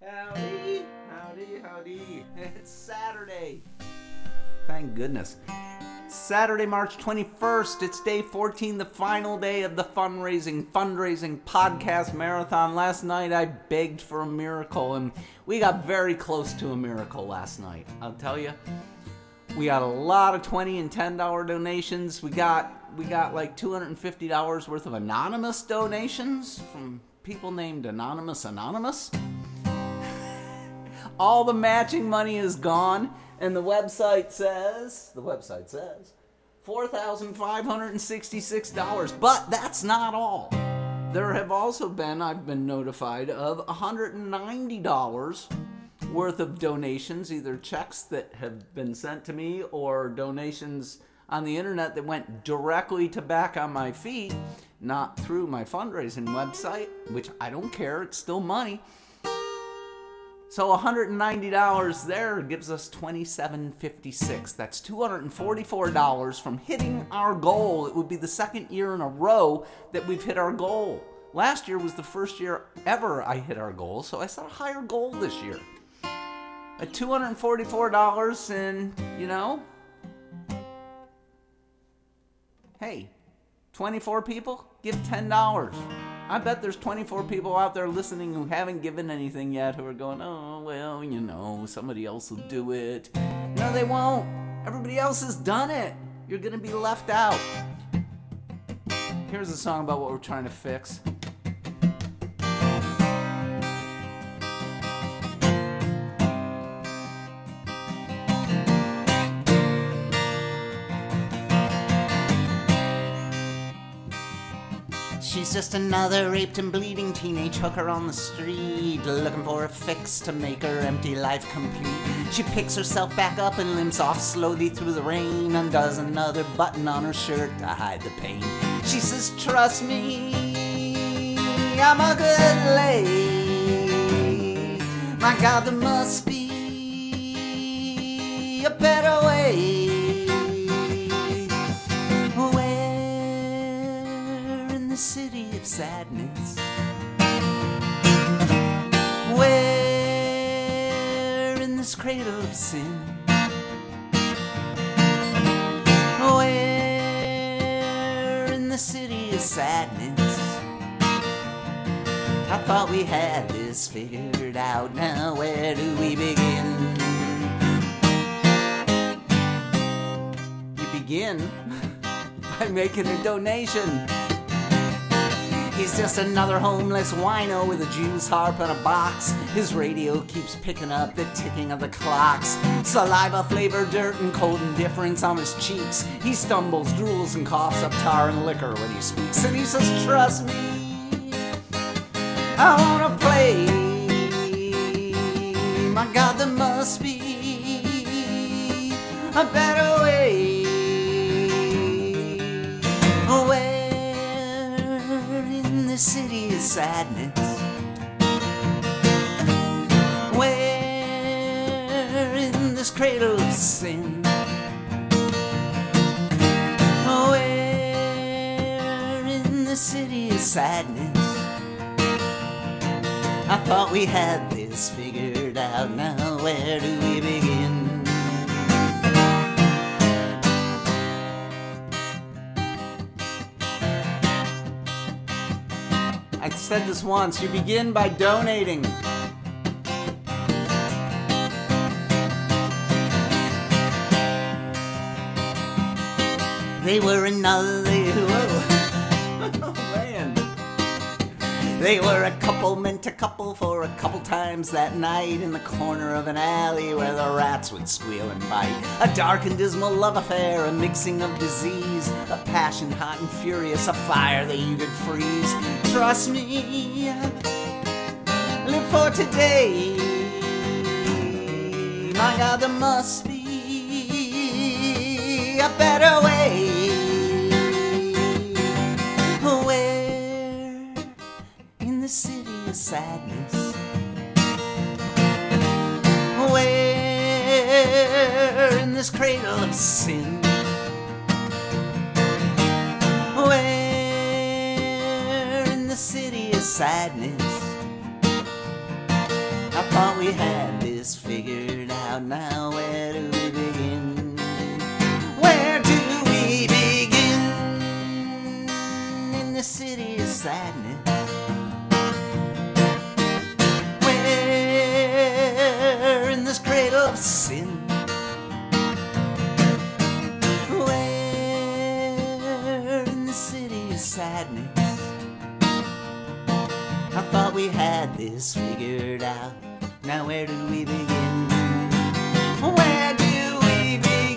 Howdy, howdy, howdy. It's Saturday. Thank goodness. Saturday, March 21st. It's day 14, the final day of the fundraising podcast marathon. Last night I begged for a miracle, and we got very close to a miracle last night. I'll tell you. We got a lot of $20 and $10 donations. We got like $250 worth of anonymous donations from people named Anonymous. All the matching money is gone, and the website says $4,566. But that's not all. There have also been, I've been notified of, $190 worth of donations, either checks that have been sent to me or donations on the internet that went directly to Back on My Feet, not through my fundraising website, which I don't care, it's still money. So $190 there gives us $2,756. That's $244 from hitting our goal. It would be the second year in a row that we've hit our goal. Last year was the first year ever I hit our goal, so I set a higher goal this year. At $244, and, hey, 24 people, give $10. I bet there's 24 people out there listening who haven't given anything yet, who are going, oh, well, somebody else will do it. No, they won't. Everybody else has done it. You're going to be left out. Here's a song about what we're trying to fix. She's just another raped and bleeding teenage hooker on the street, looking for a fix to make her empty life complete. She picks herself back up and limps off slowly through the rain, undoes another button on her shirt to hide the pain. She says, trust me, I'm a good lady. My God, there must be a better way. City of sadness, where in this cradle of sin, where in the city of sadness, I thought we had this figured out. Now where do we begin? You begin by making a donation. He's just another homeless wino with a Jew's harp and a box. His radio keeps picking up the ticking of the clocks. Saliva-flavored dirt and cold indifference on his cheeks. He stumbles, drools, and coughs up tar and liquor when he speaks. And he says, trust me, I wanna play. My God, there must be a better way. City of sadness, where in this cradle of sin, where in the city of sadness, I thought we had this figured out. Now where do we begin? I said this once, you begin by donating. They were another, oh man. They were a couple meant to couple for a couple times that night in the corner of an alley where the rats would squeal and bite. A dark and dismal love affair, a mixing of disease, a passion hot and furious, a fire that you could freeze. Trust me, live for today. My God, there must be a better way. Where in the city of sadness, where in this cradle of sin, where in the city of sadness, I thought we had this figured out. Now where do we begin? Where do we begin? In the city of sadness. Where in this cradle of sin? Where in the city of sadness? I thought we had this figured out. Now where do we begin? Where do we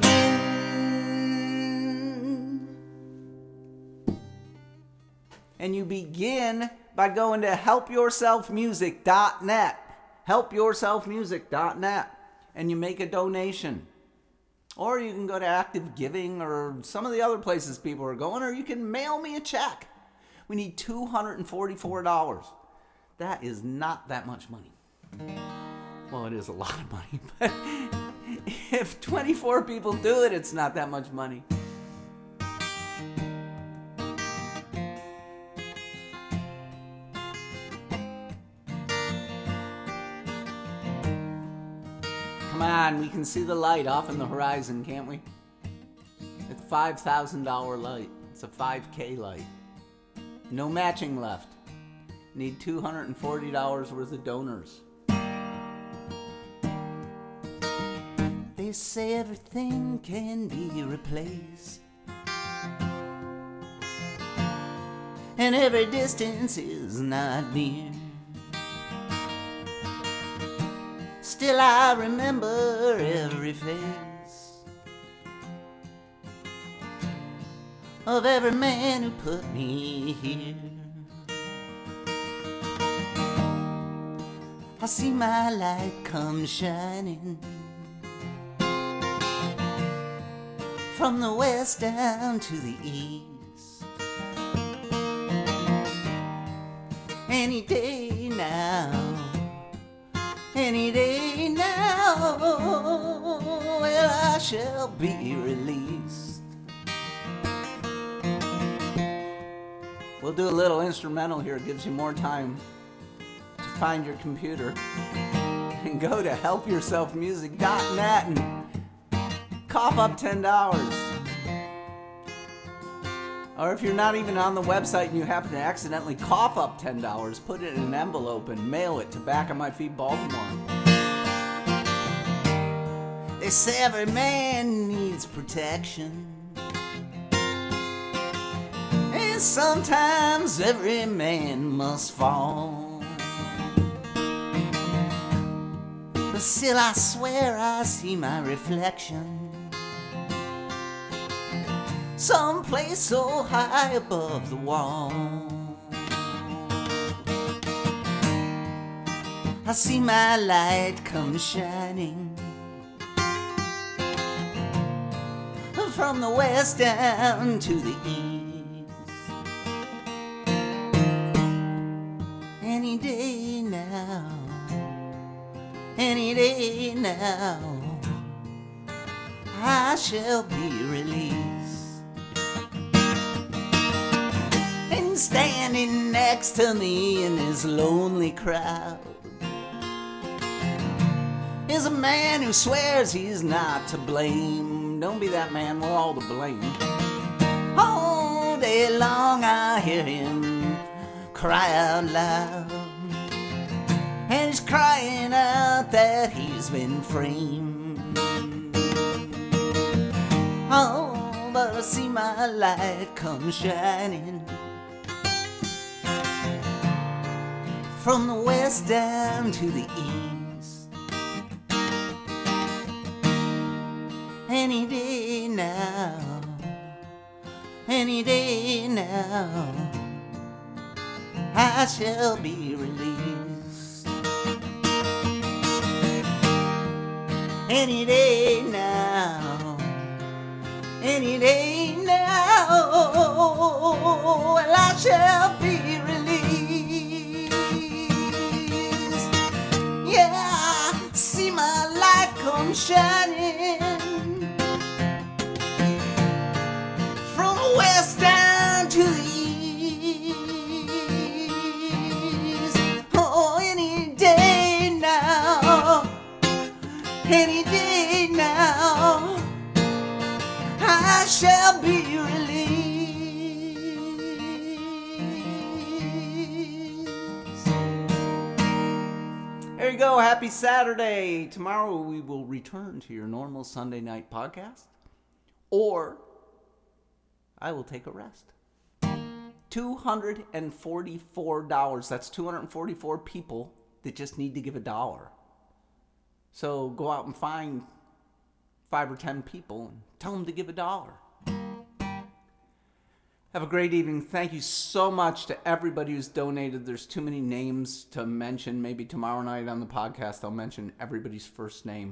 begin? And you begin by going to helpyourselfmusic.net. Helpyourselfmusic.net. And you make a donation. Or you can go to Active Giving or some of the other places people are going, or you can mail me a check. We need $244. That is not that much money. Well, it is a lot of money, but if 24 people do it, it's not that much money. Come on, we can see the light off in the horizon, can't we? It's a $5,000 light. It's a 5K light. No matching left. Need $240 worth of donors. They say everything can be replaced, and every distance is not near. Still I remember every face of every man who put me here. I see my light come shining from the west down to the east. Any day now, any day now, well, I shall be released. We'll do a little instrumental here. It gives you more time to find your computer and go to helpyourselfmusic.net and cough up $10. Or if you're not even on the website and you happen to accidentally cough up $10, put it in an envelope and mail it to Back on My Feet, Baltimore. They say every man needs protection, and sometimes every man must fall. But still I swear I see my reflection someplace so high above the wall. I see my light come shining from the west down to the east. Any day now, any day now, I shall be released. And standing next to me in this lonely crowd is a man who swears he's not to blame. Don't be that man, we're all to blame. All day long I hear him cry out loud, and he's crying out that he's been framed. Oh, but I see my light come shining from the west down to the east. Any day now, any day now, I shall be released. Any day now, any day now, well, I shall be released. Yeah, see my light come shining from the west down to the east. Oh, any day now. Any day now, I shall be released. There you go. Happy Saturday. Tomorrow we will return to your normal Sunday night podcast, or I will take a rest. $244. That's 244 people that just need to give $1. So go out and find 5 or 10 people and tell them to give $1. Have a great evening. Thank you so much to everybody who's donated. There's too many names to mention. Maybe tomorrow night on the podcast I'll mention everybody's first name.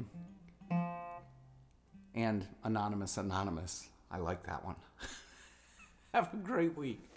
And Anonymous. I like that one. Have a great week.